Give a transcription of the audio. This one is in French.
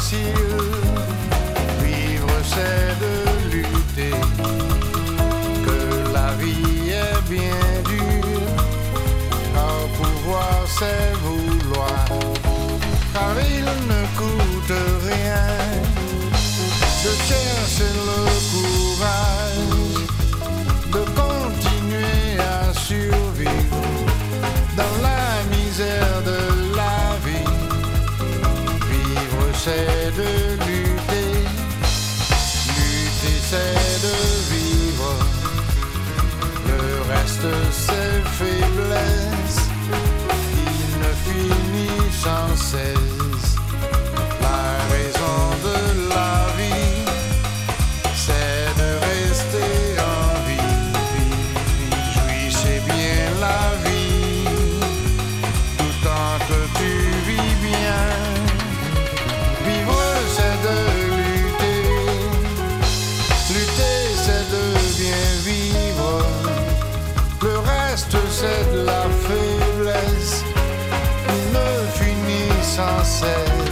facile. Vivre c'est de lutter, que la vie est bien dure. Car pouvoir c'est vouloir, car il ne coûte rien de chercher le courage, de continuer à survivre dans la misère de la vie. Vivre c'est de lutter, lutter c'est de vivre, le reste c'est faiblesse qui ne finit sans cesse. La raison de la vie c'est de rester en vie, jouissez bien la vie tout tant que tu vis bien. Vivre c'est de lutter, lutter c'est de bien vivre, le reste c'est de la faiblesse qui ne finit sans cesse.